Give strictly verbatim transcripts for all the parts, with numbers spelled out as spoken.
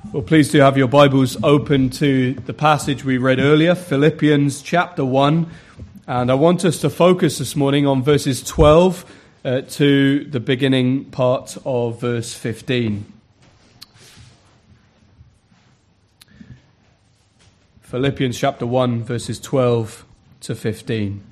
Well, please do have your Bibles open to the passage we read earlier, Philippians chapter one. And I want us to focus this morning on verses twelve uh, to the beginning part of verse fifteen. Philippians chapter one, verses twelve to fifteen.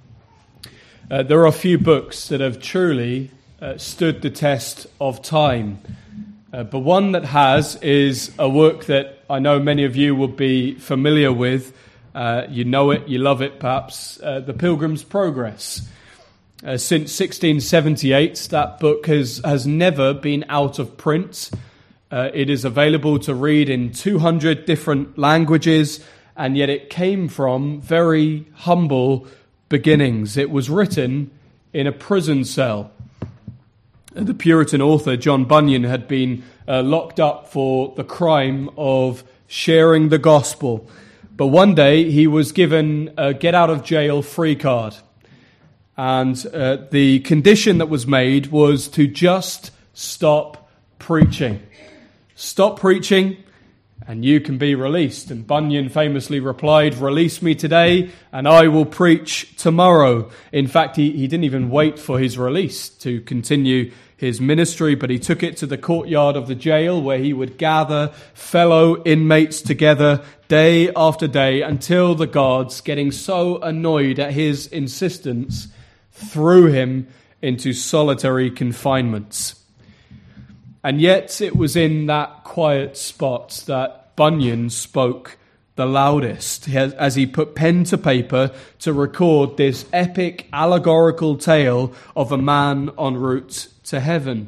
Uh, there are a few books that have truly uh, stood the test of time. Uh, but one that has is a work that I know many of you will be familiar with. Uh, you know it, you love it perhaps, uh, The Pilgrim's Progress. Uh, since sixteen seventy-eight, that book has, has never been out of print. Uh, it is available to read in two hundred different languages, and yet it came from very humble beginnings. It was written in a prison cell. The Puritan author John Bunyan had been uh, locked up for the crime of sharing the gospel. But one day he was given a get-out-of-jail free card. And uh, the condition that was made was to just stop preaching. Stop preaching and you can be released. And Bunyan famously replied, "Release me today and I will preach tomorrow." In fact, he, he didn't even wait for his release to continue his ministry, but he took it to the courtyard of the jail where he would gather fellow inmates together day after day until the guards, getting so annoyed at his insistence, threw him into solitary confinement. And yet it was in that quiet spot that Bunyan spoke the loudest, as he put pen to paper to record this epic allegorical tale of a man en route to heaven.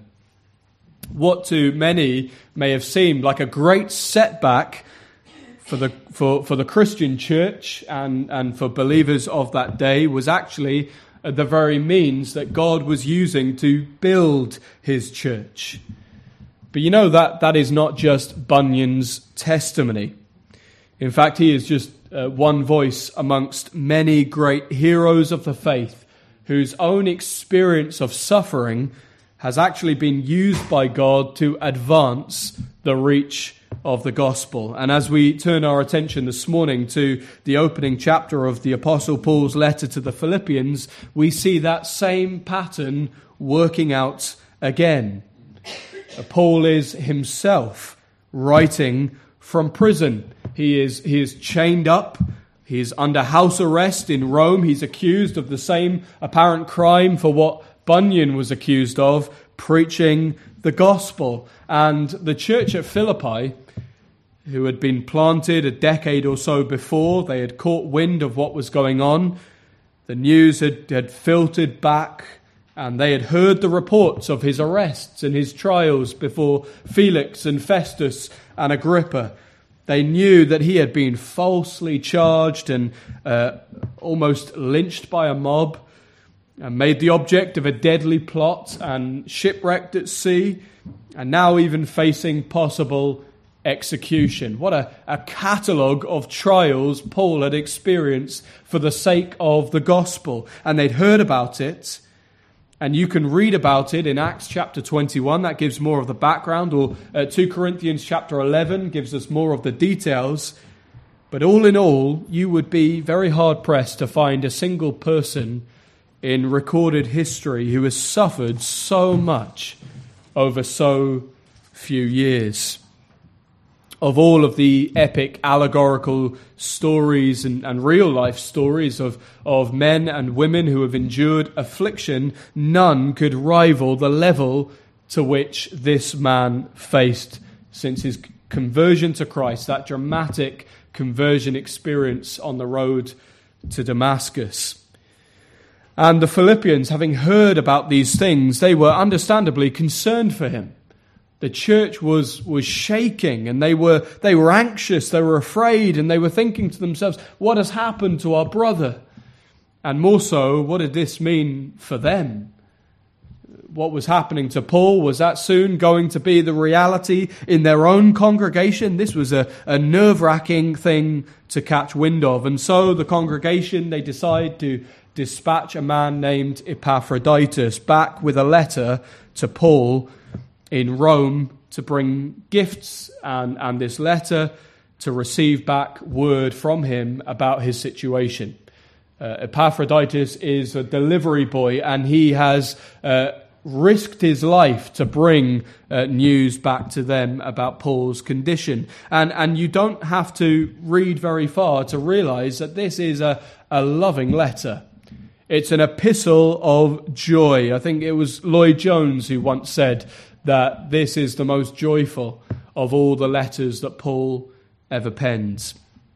What to many may have seemed like a great setback for the for, for the Christian church and, and for believers of that day was actually the very means that God was using to build his church. But you know that that is not just Bunyan's testimony. In fact, he is just uh, one voice amongst many great heroes of the faith whose own experience of suffering has actually been used by God to advance the reach of the gospel. And as we turn our attention this morning to the opening chapter of the Apostle Paul's letter to the Philippians, we see that same pattern working out again. Paul is himself writing from prison. He is, he is chained up. He is under house arrest in Rome. He's accused of the same apparent crime for what Bunyan was accused of, preaching the gospel. And the church at Philippi, who had been planted a decade or so before, they had caught wind of what was going on. The news had, had filtered back, and they had heard the reports of his arrests and his trials before Felix and Festus and Agrippa. They knew that he had been falsely charged and uh, almost lynched by a mob, and made the object of a deadly plot and shipwrecked at sea, and now even facing possible execution. What a, a catalogue of trials Paul had experienced for the sake of the gospel. And they'd heard about it, and you can read about it in Acts chapter twenty-one. That gives more of the background, or uh, two Corinthians chapter eleven gives us more of the details. But all in all, you would be very hard-pressed to find a single person in recorded history who has suffered so much over so few years. Of all of the epic allegorical stories and, and real-life stories of, of men and women who have endured affliction, none could rival the level to which this man faced since his conversion to Christ, that dramatic conversion experience on the road to Damascus. And the Philippians, having heard about these things, they were understandably concerned for him. The church was was shaking, and they were they were anxious, they were afraid, and they were thinking to themselves, what has happened to our brother? And more so, what did this mean for them? What was happening to Paul, was that soon going to be the reality in their own congregation? This was a, a nerve-wracking thing to catch wind of. And so the congregation, they decide to dispatch a man named Epaphroditus back with a letter to Paul in Rome to bring gifts and, and this letter to receive back word from him about his situation. Uh, Epaphroditus is a delivery boy, and he has uh, risked his life to bring uh, news back to them about Paul's condition. And and you don't have to read very far to realize that this is a, a loving letter. It's an epistle of joy. I think it was Lloyd Jones who once said that this is the most joyful of all the letters that Paul ever pens.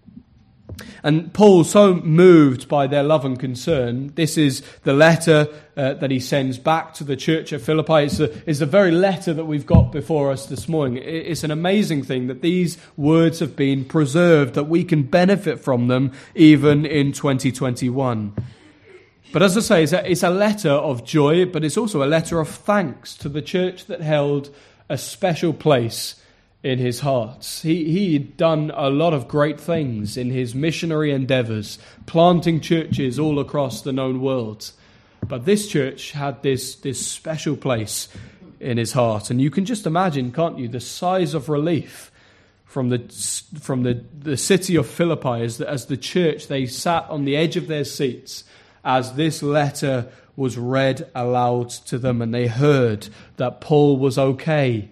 And Paul, so moved by their love and concern, this is the letter uh, that he sends back to the church at Philippi. It's the, it's the very letter that we've got before us this morning. It's an amazing thing that these words have been preserved, that we can benefit from them even in twenty twenty-one. But as I say, it's a, it's a letter of joy, but it's also a letter of thanks to the church that held a special place in his heart. He, he'd done a lot of great things in his missionary endeavors, planting churches all across the known world. But this church had this, this special place in his heart. And you can just imagine, can't you, the size of relief from the from the, the city of Philippi as the, as the church, they sat on the edge of their seats as this letter was read aloud to them, and they heard that Paul was okay.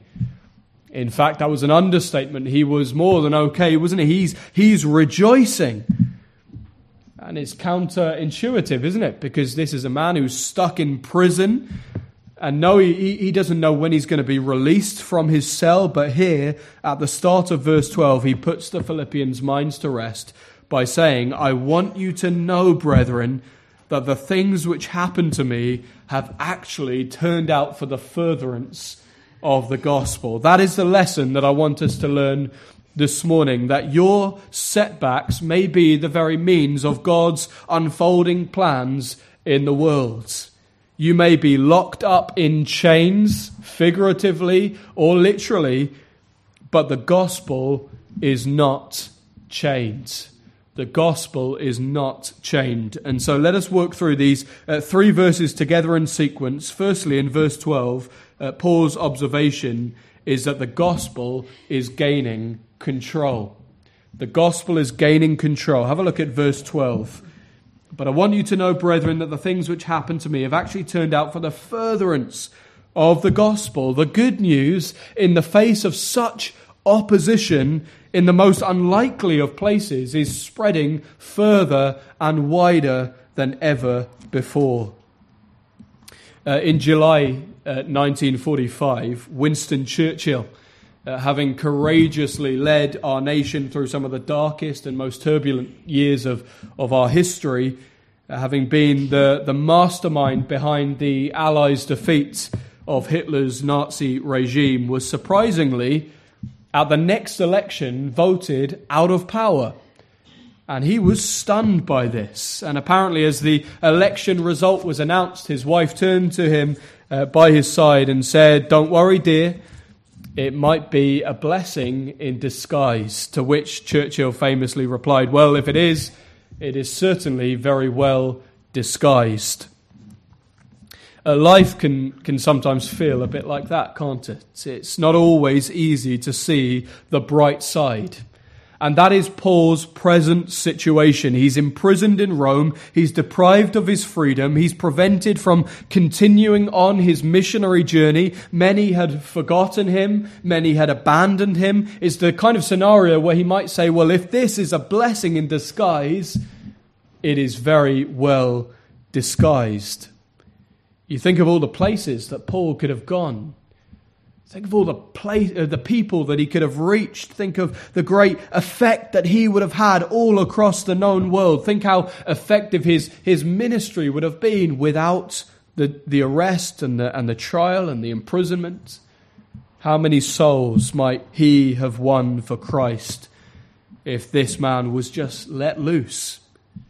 In fact, that was an understatement. He was more than okay, wasn't he? He's, he's rejoicing. And it's counterintuitive, isn't it? Because this is a man who's stuck in prison. And no, he, he doesn't know when he's going to be released from his cell. But here, at the start of verse twelve, he puts the Philippians' minds to rest by saying, I want you to know, brethren, that the things which happened to me have actually turned out for the furtherance of the gospel. That is the lesson that I want us to learn this morning, that your setbacks may be the very means of God's unfolding plans in the world. You may be locked up in chains, figuratively or literally, but the gospel is not chained. The gospel is not chained. And so let us work through these uh, three verses together in sequence. Firstly, in verse twelve, Uh, Paul's observation is that the gospel is gaining control. The gospel is gaining control. Have a look at verse twelve. But I want you to know, brethren, that the things which happened to me have actually turned out for the furtherance of the gospel. The good news, in the face of such opposition in the most unlikely of places, is spreading further and wider than ever before. Uh, in July uh, nineteen forty-five, Winston Churchill, uh, having courageously led our nation through some of the darkest and most turbulent years of, of our history, uh, having been the, the mastermind behind the Allies' defeat of Hitler's Nazi regime, was surprisingly, at the next election, voted out of power. And he was stunned by this. And apparently, as the election result was announced, his wife turned to him uh, by his side and said, "Don't worry, dear, it might be a blessing in disguise." To which Churchill famously replied, "Well, if it is, it is certainly very well disguised." Uh, life can, can sometimes feel a bit like that, can't it? It's not always easy to see the bright side. And that is Paul's present situation. He's imprisoned in Rome. He's deprived of his freedom. He's prevented from continuing on his missionary journey. Many had forgotten him. Many had abandoned him. It's the kind of scenario where he might say, well, if this is a blessing in disguise, it is very well disguised. You think of all the places that Paul could have gone. Think of all the place, uh, the people that he could have reached. Think of the great effect that he would have had all across the known world. Think how effective his, his ministry would have been without the, the arrest and the, and the trial and the imprisonment. How many souls might he have won for Christ if this man was just let loose?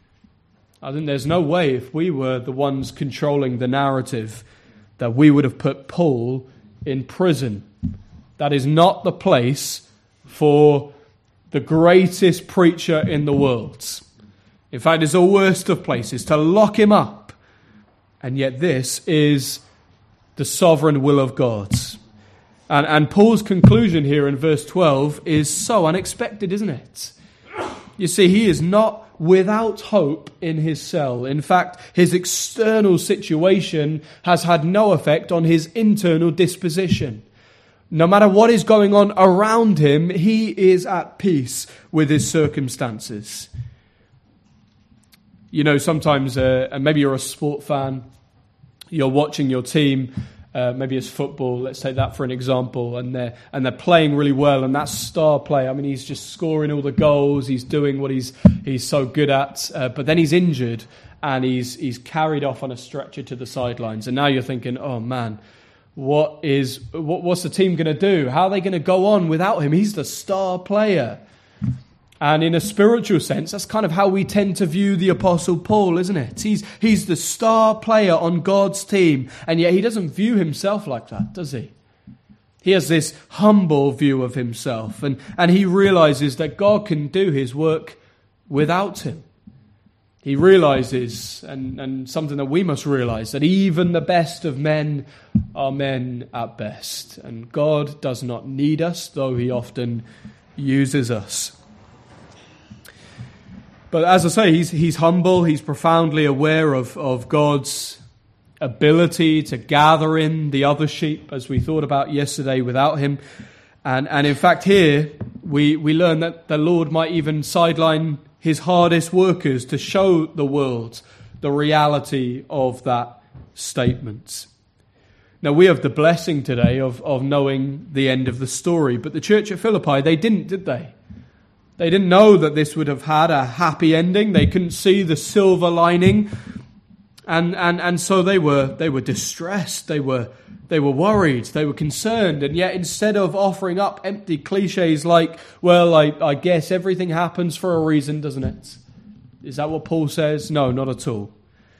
I think there's no way, if we were the ones controlling the narrative, that we would have put Paul in prison. That is not the place for the greatest preacher in the world. In fact, it's the worst of places to lock him up. And yet this is the sovereign will of God. And, and Paul's conclusion here in verse twelve is so unexpected, isn't it? You see, he is not without hope in his cell. In fact, his external situation has had no effect on his internal disposition. No matter what is going on around him, he is at peace with his circumstances. You know, sometimes, uh, and maybe you're a sport fan, you're watching your team, uh, maybe it's football, let's take that for an example, and they're, and they're playing really well, and that star player, I mean, he's just scoring all the goals, he's doing what he's he's so good at, uh, but then he's injured, and he's he's carried off on a stretcher to the sidelines, and now you're thinking, oh man, what is what, what's the team going to do? How are they going to go on without him? He's the star player. And in a spiritual sense, that's kind of how we tend to view the Apostle Paul, isn't it? He's he's the star player on God's team, and yet he doesn't view himself like that, does he? He has this humble view of himself, and, and he realizes that God can do his work without him. He realizes, and, and something that we must realize, that even the best of men are men at best, and God does not need us, though he often uses us. But as I say, he's he's humble, he's profoundly aware of, of God's ability to gather in the other sheep, as we thought about yesterday, without him. And and in fact here, we, we learn that the Lord might even sideline his hardest workers to show the world the reality of that statement. Now we have the blessing today of, of knowing the end of the story, but the church at Philippi, they didn't, did they? They didn't know that this would have had a happy ending. They couldn't see the silver lining. And and and so they were they were distressed. They were they were worried. They were concerned. And yet instead of offering up empty cliches like, well, I, I guess everything happens for a reason, doesn't it? Is that what Paul says? No, not at all.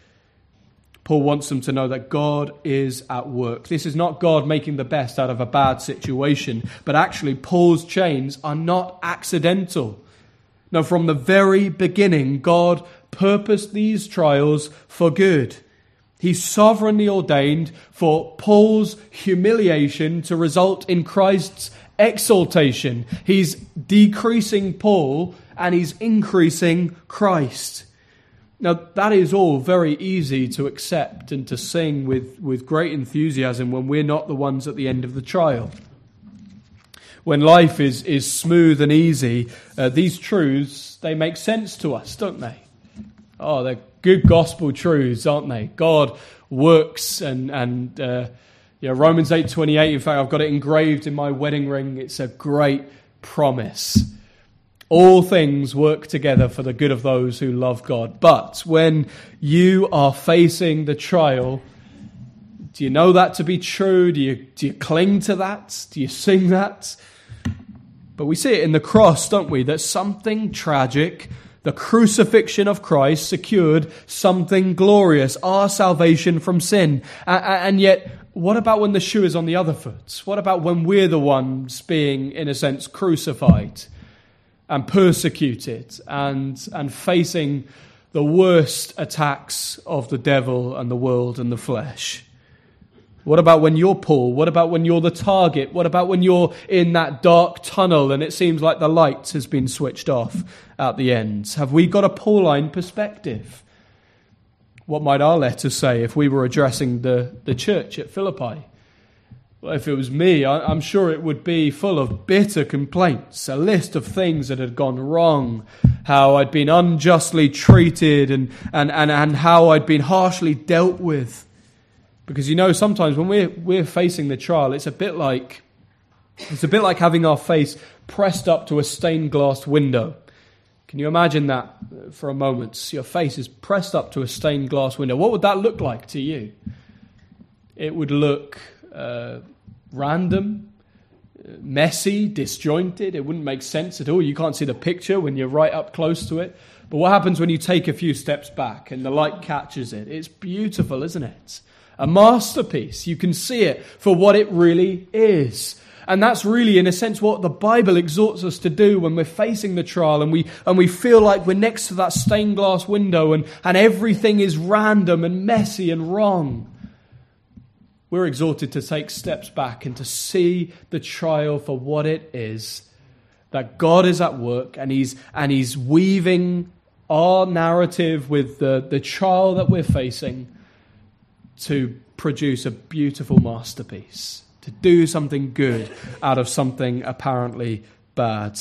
Paul wants them to know that God is at work. This is not God making the best out of a bad situation, but actually Paul's chains are not accidental. No, from the very beginning, God purposed these trials for good. He sovereignly ordained for Paul's humiliation to result in Christ's exaltation. He's decreasing Paul and he's increasing Christ. Now, that is all very easy to accept and to sing with, with great enthusiasm when we're not the ones at the end of the trial. When life is, is smooth and easy, uh, these truths, they make sense to us, don't they? Oh, they're good gospel truths, aren't they? God works and, and uh, yeah, Romans eight twenty-eight, in fact, I've got it engraved in my wedding ring. It's a great promise. All things work together for the good of those who love God. But when you are facing the trial, do you know that to be true? Do you, do you cling to that? Do you sing that? But we see it in the cross, don't we? That something tragic, the crucifixion of Christ, secured something glorious, our salvation from sin. And yet, what about when the shoe is on the other foot? What about when we're the ones being, in a sense, crucified and persecuted and and facing the worst attacks of the devil and the world and the flesh? What about when you're Paul? What about when you're the target? What about when you're in that dark tunnel and it seems like the light has been switched off at the ends? Have we got a Pauline perspective? What might our letter say if we were addressing the, the church at Philippi? Well, if it was me, I, I'm sure it would be full of bitter complaints, a list of things that had gone wrong, how I'd been unjustly treated and, and, and, and how I'd been harshly dealt with. Because, you know, sometimes when we're, we're facing the trial, it's a bit like it's a bit like having our face pressed up to a stained glass window. Can you imagine that for a moment? Your face is pressed up to a stained glass window. What would that look like to you? It would look uh, random, messy, disjointed. It wouldn't make sense at all. You can't see the picture when you're right up close to it. But what happens when you take a few steps back and the light catches it? It's beautiful, isn't it? A masterpiece. You can see it for what it really is. And that's really, in a sense, what the Bible exhorts us to do when we're facing the trial and we and we feel like we're next to that stained glass window and, and everything is random and messy and wrong. We're exhorted to take steps back and to see the trial for what it is, that God is at work and he's and he's weaving our narrative with the, the trial that we're facing to produce a beautiful masterpiece, to do something good out of something apparently bad.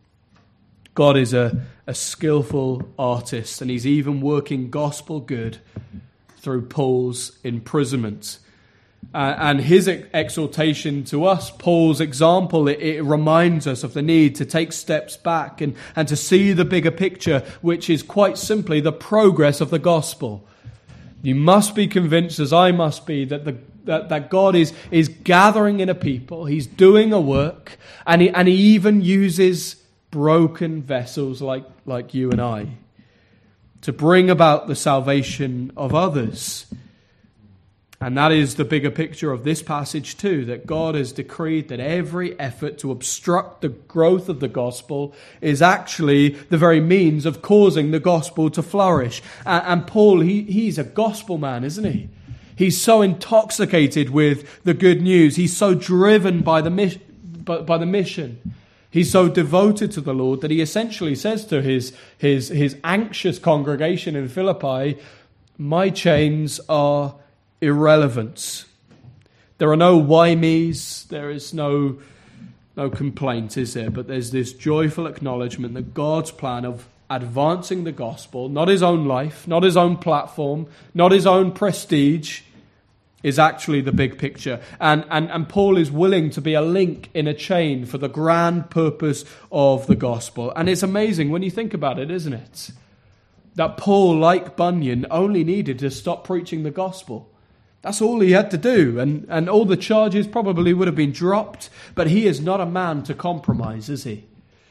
God is a, a skillful artist, and he's even working gospel good through Paul's imprisonment. Uh, and his ex- exhortation to us, Paul's example, it, it reminds us of the need to take steps back and, and to see the bigger picture, which is quite simply the progress of the gospel. You must be convinced, as I must be, that the that, that God is, is gathering in a people. He's doing a work, and he, and he even uses broken vessels like, like you and I to bring about the salvation of others. And that is the bigger picture of this passage too, that God has decreed that every effort to obstruct the growth of the gospel is actually the very means of causing the gospel to flourish. And, and Paul, he, he's a gospel man, isn't he? He's so intoxicated with the good news. He's so driven by the, mis- by, by the mission. He's so devoted to the Lord that he essentially says to his, his, his anxious congregation in Philippi, my chains are irrelevant. There are no why me's, there is no, no complaint, is there? But there's this joyful acknowledgement that God's plan of advancing the gospel, not his own life, not his own platform, not his own prestige, is actually the big picture. And, and, and Paul is willing to be a link in a chain for the grand purpose of the gospel. And it's amazing when you think about it, isn't it? That Paul, like Bunyan, only needed to stop preaching the gospel. That's all he had to do. And, and all the charges probably would have been dropped. But he is not a man to compromise, is he?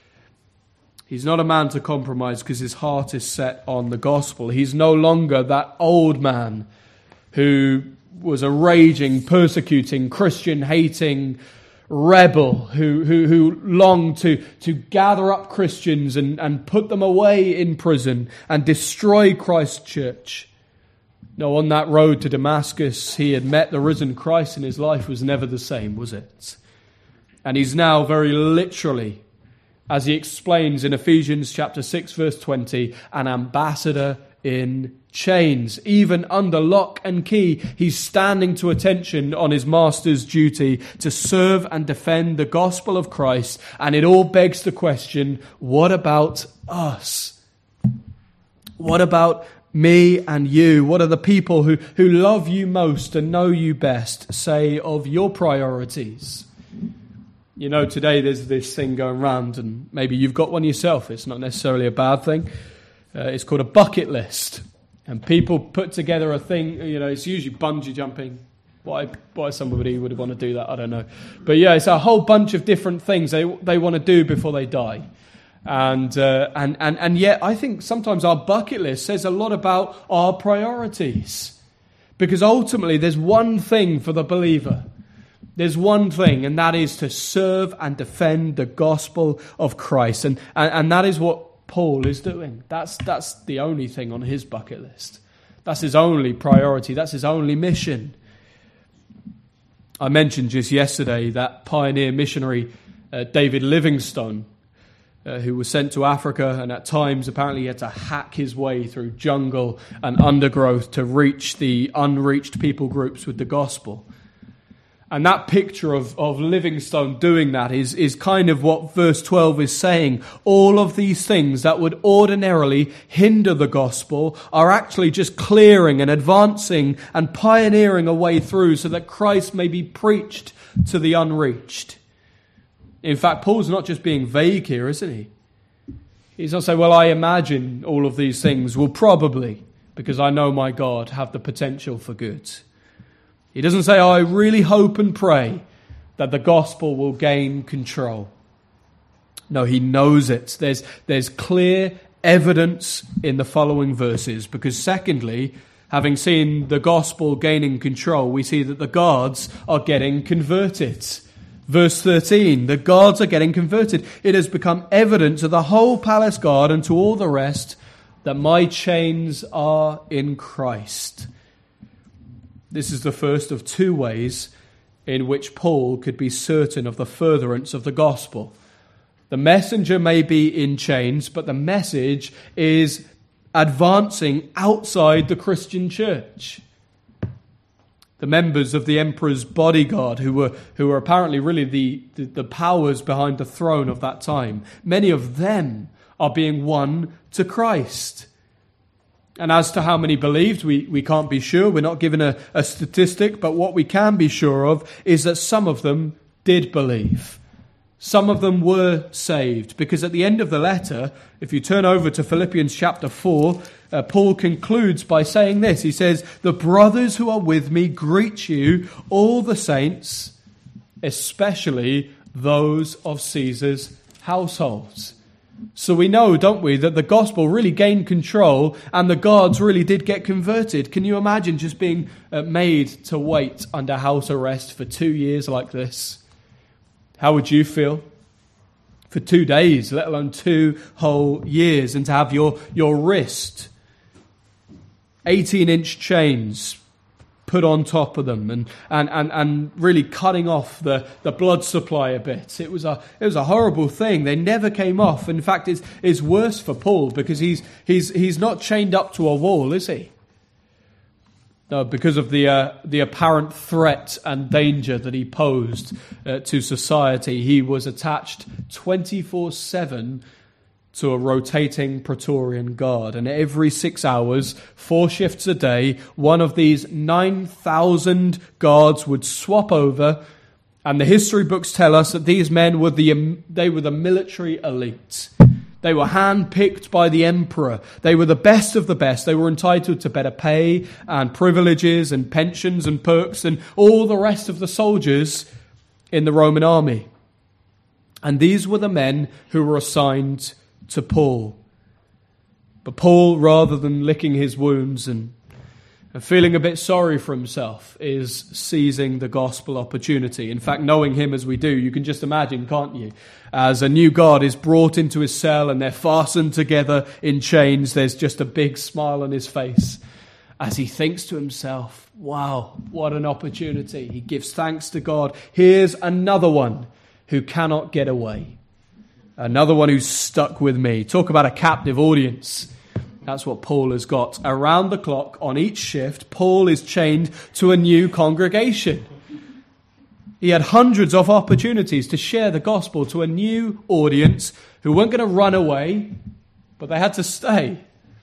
He's not a man to compromise because his heart is set on the gospel. He's no longer that old man who was a raging, persecuting, Christian-hating rebel who, who, who longed to, to gather up Christians and, and put them away in prison and destroy Christ's church. No, on that road to Damascus, he had met the risen Christ and his life was never the same, was it? And he's now very literally, as he explains in Ephesians chapter six, verse twenty, an ambassador in chains. Even under lock and key, he's standing to attention on his master's duty to serve and defend the gospel of Christ. And it all begs the question, what about us? What about me and you? What are the people who, who love you most and know you best say of your priorities? You know, today there's this thing going around, and maybe you've got one yourself. It's not necessarily a bad thing. Uh, it's called a bucket list. And people put together a thing, you know, it's usually bungee jumping. Why why somebody would want to do that, I don't know. But yeah, it's a whole bunch of different things they they want to do before they die. And, uh, and, and, and yet I think sometimes our bucket list says a lot about our priorities. Because ultimately there's one thing for the believer. There's one thing, and that is to serve and defend the gospel of Christ. And, and, and that is what Paul is doing. That's that's the only thing on his bucket list. That's his only priority. That's his only mission. I mentioned just yesterday that pioneer missionary uh, David Livingstone, uh, who was sent to Africa, and at times apparently he had to hack his way through jungle and undergrowth to reach the unreached people groups with the gospel. And that picture of, of Livingstone doing that is, is kind of what verse twelve is saying. All of these things that would ordinarily hinder the gospel are actually just clearing and advancing and pioneering a way through so that Christ may be preached to the unreached. In fact, Paul's not just being vague here, isn't he? He's not saying, well, I imagine all of these things will probably, because I know my God, have the potential for good. He doesn't say, oh, I really hope and pray that the gospel will gain control. No, he knows it. There's, there's clear evidence in the following verses, because secondly, having seen the gospel gaining control, we see that the guards are getting converted. Verse thirteen, the guards are getting converted. It has become evident to the whole palace guard and to all the rest that my chains are in Christ. This is the first of two ways in which Paul could be certain of the furtherance of the gospel. The messenger may be in chains, but the message is advancing outside the Christian church. The members of the emperor's bodyguard, who were who were apparently really the, the, the powers behind the throne of that time, many of them are being won to Christ. And as to how many believed, we, we can't be sure. We're not given a, a statistic, but what we can be sure of is that some of them did believe. Some of them were saved, because at the end of the letter, if you turn over to Philippians chapter four, uh, Paul concludes by saying this. He says, "The brothers who are with me greet you, all the saints, especially those of Caesar's households." So we know, don't we, that the gospel really gained control and the guards really did get converted. Can you imagine just being uh, made to wait under house arrest for two years like this? How would you feel? For two days, let alone two whole years, and to have your, your wrist, eighteen-inch chains put on top of them, and, and, and, and really cutting off the, the blood supply a bit. It was a it was a horrible thing. They never came off. In fact, it's, it's worse for Paul, because he's he's he's not chained up to a wall, is he? No, because of the uh, the apparent threat and danger that he posed uh, to society, he was attached twenty-four seven to a rotating Praetorian guard. And every six hours, four shifts a day, one of these nine thousand guards would swap over. And the history books tell us that these men were the they were the military elite. They were handpicked by the emperor. They were the best of the best. They were entitled to better pay and privileges and pensions and perks than all the rest of the soldiers in the Roman army. And these were the men who were assigned to Paul. But Paul, rather than licking his wounds and feeling a bit sorry for himself, is seizing the gospel opportunity. In fact, knowing him as we do, you can just imagine, can't you? As a new guard is brought into his cell and they're fastened together in chains, there's just a big smile on his face as he thinks to himself, wow, what an opportunity. He gives thanks to God. Here's another one who cannot get away. Another one who's stuck with me. Talk about a captive audience. That's what Paul has got. Around the clock, on each shift, Paul is chained to a new congregation. He had hundreds of opportunities to share the gospel to a new audience who weren't going to run away, but they had to stay.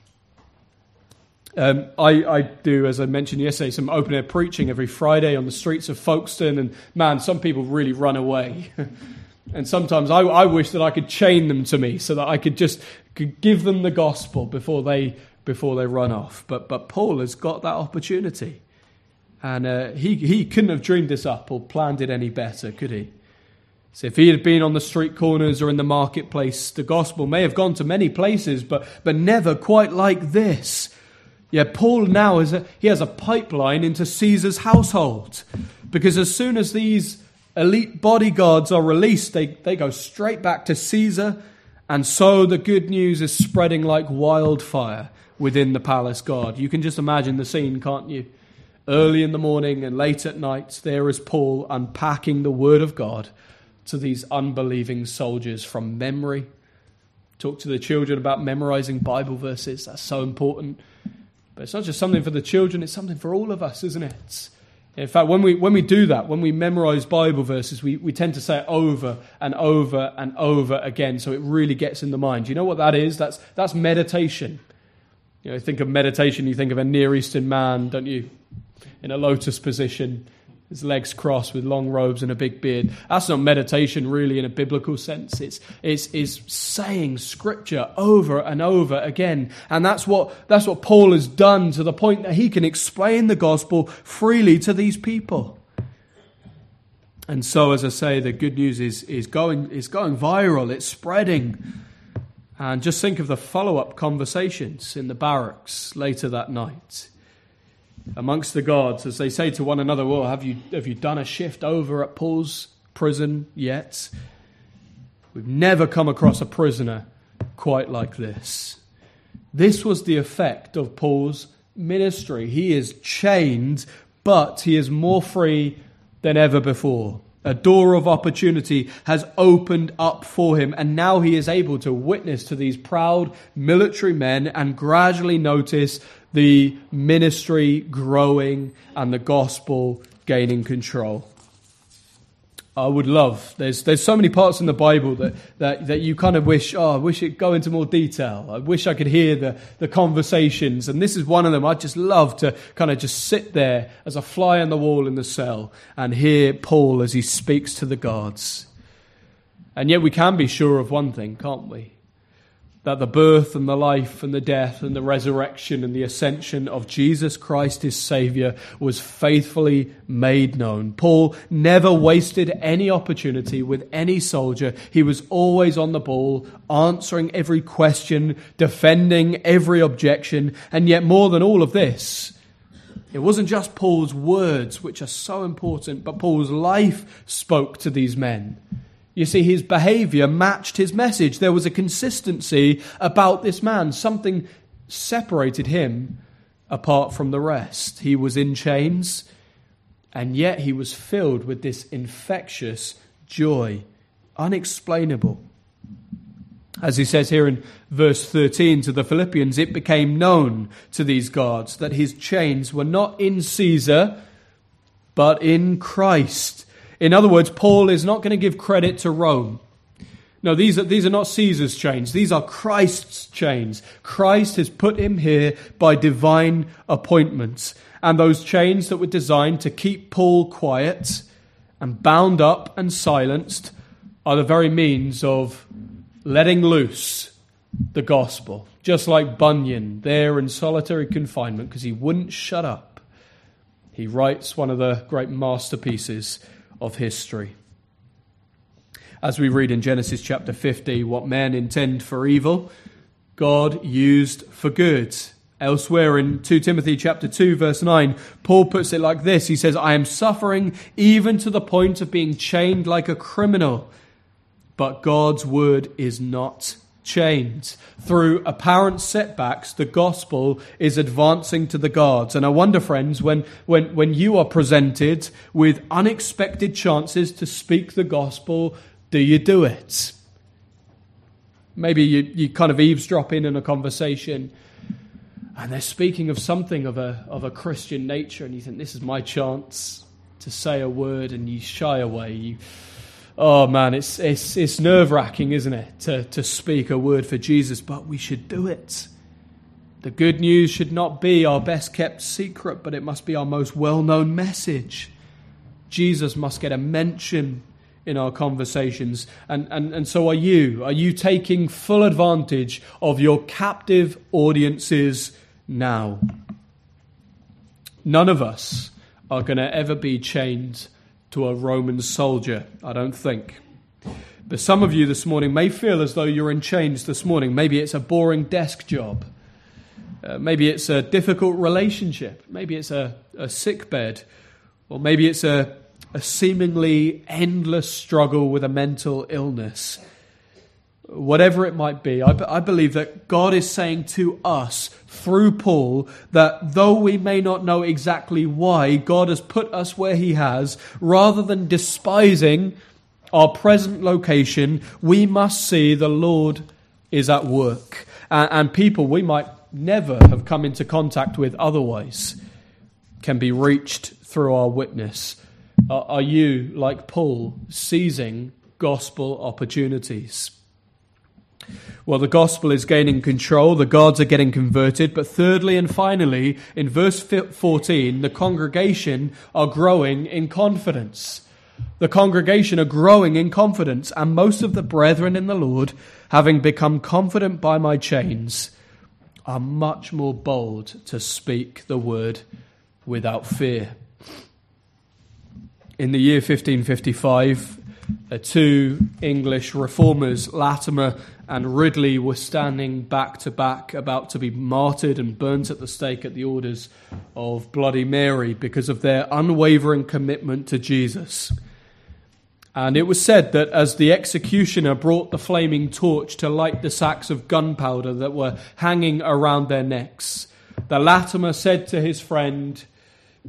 Um, I, I do, as I mentioned yesterday, some open-air preaching every Friday on the streets of Folkestone, and man, some people really run away. And sometimes I, I wish that I could chain them to me so that I could just could give them the gospel before they before they run off. But but Paul has got that opportunity, and uh, he he couldn't have dreamed this up or planned it any better, could he? So if he had been on the street corners or in the marketplace, the gospel may have gone to many places, but but never quite like this. Yeah, Paul now is a, he has a pipeline into Caesar's household, because as soon as these elite bodyguards are released, they, they go straight back to Caesar, and so the good news is spreading like wildfire within the palace guard. You can just imagine the scene, can't you? Early in the morning and late at night, there is Paul unpacking the word of God to these unbelieving soldiers from memory. Talk to the children about memorizing Bible verses. That's so important. But it's not just something for the children, it's something for all of us, isn't it? In fact, when we when we do that, when we memorize Bible verses, we, we tend to say it over and over and over again, so it really gets in the mind. You know what that is? That's that's meditation. You know, think of meditation, you think of a Near Eastern man, don't you? In a lotus position, his legs crossed with long robes and a big beard. That's not meditation really in a biblical sense. It's it's is saying scripture over and over again. And that's what that's what Paul has done, to the point that he can explain the gospel freely to these people. And so, as I say, the good news is is going is going viral, it's spreading. And just think of the follow-up conversations in the barracks later that night amongst the guards, as they say to one another, well, have you have you done a shift over at Paul's prison yet? We've never come across a prisoner quite like this. This was the effect of Paul's ministry. He is chained, but he is more free than ever before. A door of opportunity has opened up for him, and now he is able to witness to these proud military men and gradually notice the ministry growing and the gospel gaining control. I would love, there's there's so many parts in the Bible that, that, that you kind of wish, oh, I wish it'd go into more detail. I wish I could hear the, the conversations. And this is one of them. I'd just love to kind of just sit there as a fly on the wall in the cell and hear Paul as he speaks to the guards. And yet we can be sure of one thing, can't we? That the birth and the life and the death and the resurrection and the ascension of Jesus Christ, his Savior, was faithfully made known. Paul never wasted any opportunity with any soldier. He was always on the ball, answering every question, defending every objection. And yet more than all of this, it wasn't just Paul's words, which are so important, but Paul's life spoke to these men. You see, his behavior matched his message. There was a consistency about this man. Something separated him apart from the rest. He was in chains, and yet he was filled with this infectious joy, unexplainable. As he says here in verse thirteen to the Philippians, it became known to these guards that his chains were not in Caesar, but in Christ. In other words, Paul is not going to give credit to Rome. No, these are, these are not Caesar's chains. These are Christ's chains. Christ has put him here by divine appointment. And those chains that were designed to keep Paul quiet and bound up and silenced are the very means of letting loose the gospel. Just like Bunyan there in solitary confinement because he wouldn't shut up. He writes one of the great masterpieces of history. As we read in Genesis chapter fifty, what men intend for evil, God used for good. Elsewhere in Second Timothy chapter two, verse nine, Paul puts it like this. He says, I am suffering even to the point of being chained like a criminal, but God's word is not chained. Through apparent setbacks, the gospel is advancing to the guards. And I wonder, friends, when, when, when you are presented with unexpected chances to speak the gospel, do you do it? Maybe you, you kind of eavesdrop in on a conversation and they're speaking of something of a, of a Christian nature and you think, this is my chance to say a word, and you shy away. You Oh man, it's it's it's nerve-wracking, isn't it, to, to speak a word for Jesus, but we should do it. The good news should not be our best-kept secret, but it must be our most well-known message. Jesus must get a mention in our conversations, and, and, and so are you. Are you taking full advantage of your captive audiences now? None of us are going to ever be chained to a Roman soldier, I don't think. But some of you this morning may feel as though you're in chains this morning. Maybe it's a boring desk job. Uh, maybe it's a difficult relationship. Maybe it's a, a sick bed. Or maybe it's a, a seemingly endless struggle with a mental illness. Whatever it might be, I, I believe that God is saying to us through Paul that though we may not know exactly why God has put us where he has, rather than despising our present location, we must see the Lord is at work. And, and people we might never have come into contact with otherwise can be reached through our witness. Are, are you, like Paul, seizing gospel opportunities? Well, the gospel is gaining control, the guards are getting converted, but thirdly and finally, in verse fourteen, the congregation are growing in confidence. The congregation are growing in confidence, and most of the brethren in the Lord, having become confident by my chains, are much more bold to speak the word without fear. In the year fifteen fifty-five, uh, two English reformers, Latimer and Ridley, were standing back to back, about to be martyred and burnt at the stake at the orders of Bloody Mary because of their unwavering commitment to Jesus. And it was said that as the executioner brought the flaming torch to light the sacks of gunpowder that were hanging around their necks, the Latimer said to his friend,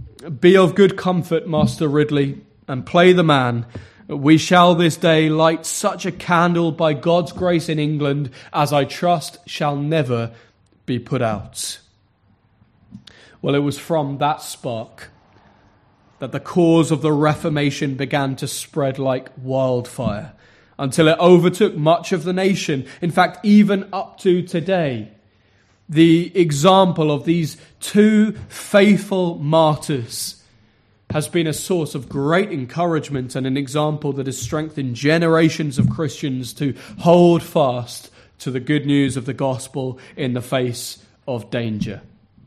Be of good comfort, Master Ridley, and play the man. We shall this day light such a candle by God's grace in England as I trust shall never be put out. Well, it was from that spark that the cause of the Reformation began to spread like wildfire until it overtook much of the nation. In fact, even up to today, the example of these two faithful martyrs has been a source of great encouragement and an example that has strengthened generations of Christians to hold fast to the good news of the gospel in the face of danger.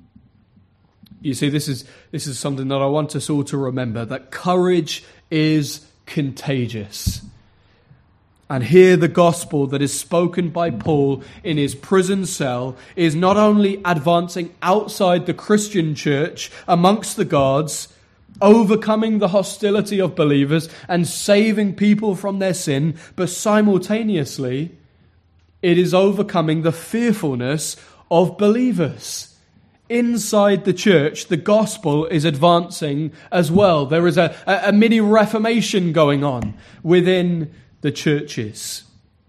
You see, this is this is something that I want us all to remember, that courage is contagious. And here the gospel that is spoken by Paul in his prison cell is not only advancing outside the Christian church amongst the gods, overcoming the hostility of believers and saving people from their sin, but simultaneously it is overcoming the fearfulness of believers. Inside the church, the gospel is advancing as well. There is a, a, a mini reformation going on within the churches.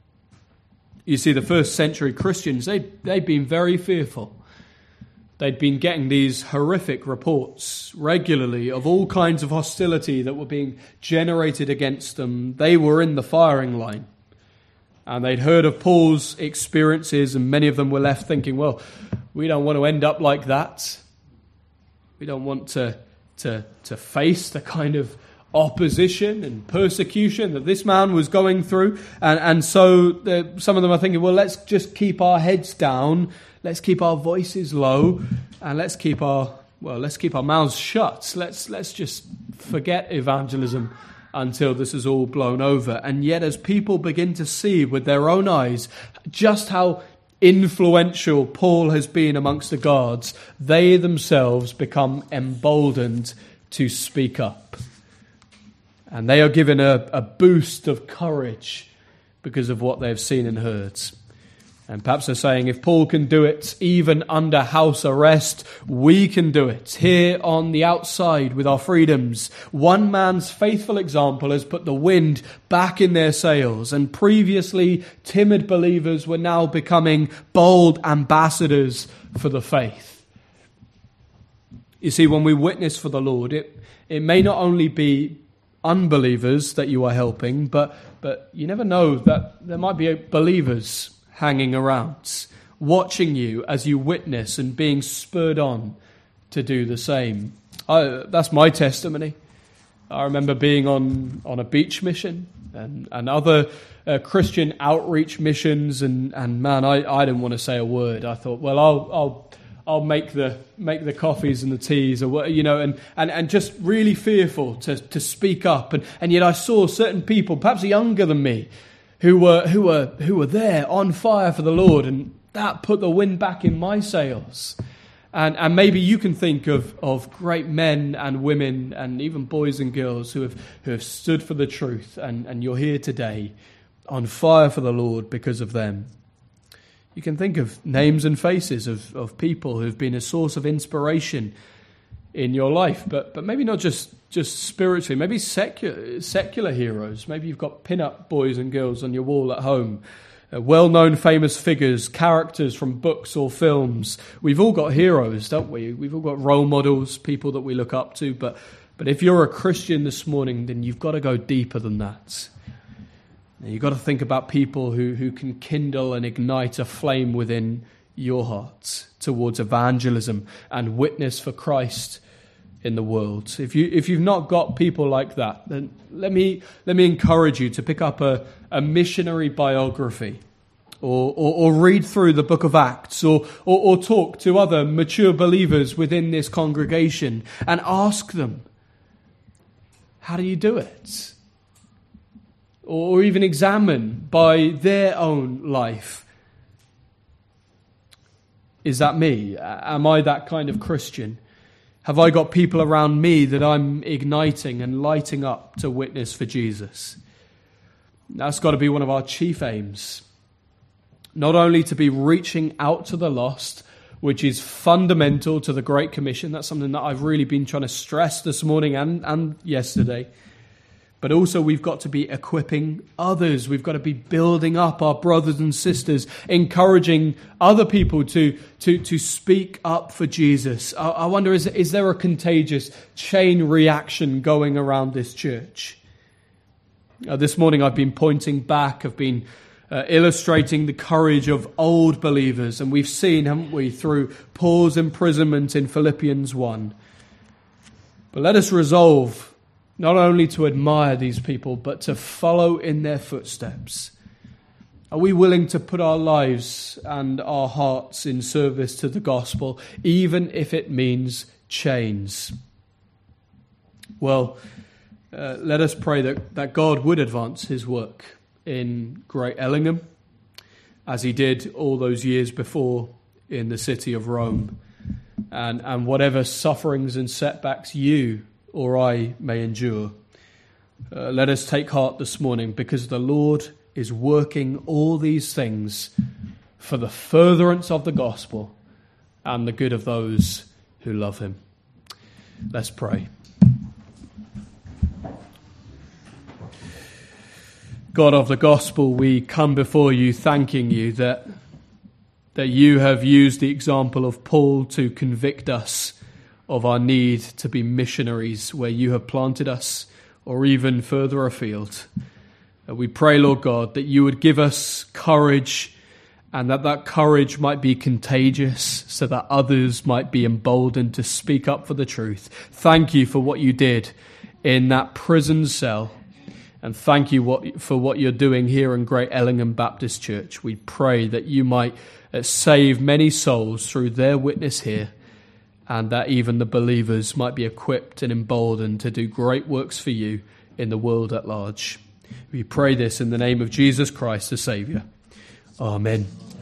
You see, the first century Christians, they, they'd been very fearful. They'd been getting these horrific reports regularly of all kinds of hostility that were being generated against them. They were in the firing line. And they'd heard of Paul's experiences, and many of them were left thinking, well, we don't want to end up like that. We don't want to, to, to face the kind of opposition and persecution that this man was going through. And, and so the, some of them are thinking, well, let's just keep our heads down. Let's keep our voices low. And let's keep our, well, let's keep our mouths shut. Let's, let's just forget evangelism until this is all blown over. And yet as people begin to see with their own eyes just how influential Paul has been amongst the guards, they themselves become emboldened to speak up. And they are given a, a boost of courage because of what they've seen and heard. And perhaps they're saying, if Paul can do it even under house arrest, we can do it here on the outside with our freedoms. One man's faithful example has put the wind back in their sails, and previously timid believers were now becoming bold ambassadors for the faith. You see, when we witness for the Lord, it, it may not only be unbelievers that you are helping, but, but you never know that there might be believers hanging around, watching you as you witness and being spurred on to do the same. I, that's my testimony. I remember being on, on a beach mission and, and other uh, Christian outreach missions, and, and man, I, I didn't want to say a word. I thought, well, I'll I'll I'll make the make the coffees and the teas, or what, you know, and, and, and just really fearful to, to speak up. And, and yet I saw certain people, perhaps younger than me, who were who were who were there on fire for the Lord, and that put the wind back in my sails. And and maybe you can think of, of great men and women and even boys and girls who have who have stood for the truth, and, and you're here today on fire for the Lord because of them. You can think of names and faces of, of people who've been a source of inspiration in your life, but but maybe not just, just spiritually, maybe secular, secular heroes. Maybe you've got pin-up boys and girls on your wall at home, uh, well-known famous figures, characters from books or films. We've all got heroes, don't we? We've all got role models, people that we look up to, but, but if you're a Christian this morning, then you've got to go deeper than that. You've got to think about people who, who can kindle and ignite a flame within your heart towards evangelism and witness for Christ in the world. If you if you've not got people like that, then let me let me encourage you to pick up a, a missionary biography, or, or or read through the book of Acts, or, or or talk to other mature believers within this congregation and ask them, how do you do it? Or even examine by their own life. Is that me? Am I that kind of Christian? Have I got people around me that I'm igniting and lighting up to witness for Jesus? That's got to be one of our chief aims. Not only to be reaching out to the lost which is fundamental to the Great Commission. That's something that I've really been trying to stress this morning and, and yesterday. But also we've got to be equipping others. We've got to be building up our brothers and sisters, encouraging other people to, to, to speak up for Jesus. I, I wonder, is, is there a contagious chain reaction going around this church? Uh, this morning I've been pointing back, I've been uh, illustrating the courage of old believers. And we've seen, haven't we, through Paul's imprisonment in Philippians one. But let us resolve not only to admire these people, but to follow in their footsteps. Are we willing to put our lives and our hearts in service to the gospel, even if it means chains? Well, uh, let us pray that, that God would advance his work in Great Ellingham, as he did all those years before in the city of Rome. And, and whatever sufferings and setbacks you or I may endure, uh, let us take heart this morning, because the Lord is working all these things for the furtherance of the gospel and the good of those who love him. Let's pray. God of the gospel, we come before you thanking you that, that you have used the example of Paul to convict us of our need to be missionaries where you have planted us, or even further afield. We pray, Lord God, that you would give us courage, and that that courage might be contagious, so that others might be emboldened to speak up for the truth. Thank you for what you did in that prison cell, and thank you what, for what you're doing here in Great Ellingham Baptist Church. We pray that you might uh, save many souls through their witness here, and that even the believers might be equipped and emboldened to do great works for you in the world at large. We pray this in the name of Jesus Christ, the Saviour. Amen.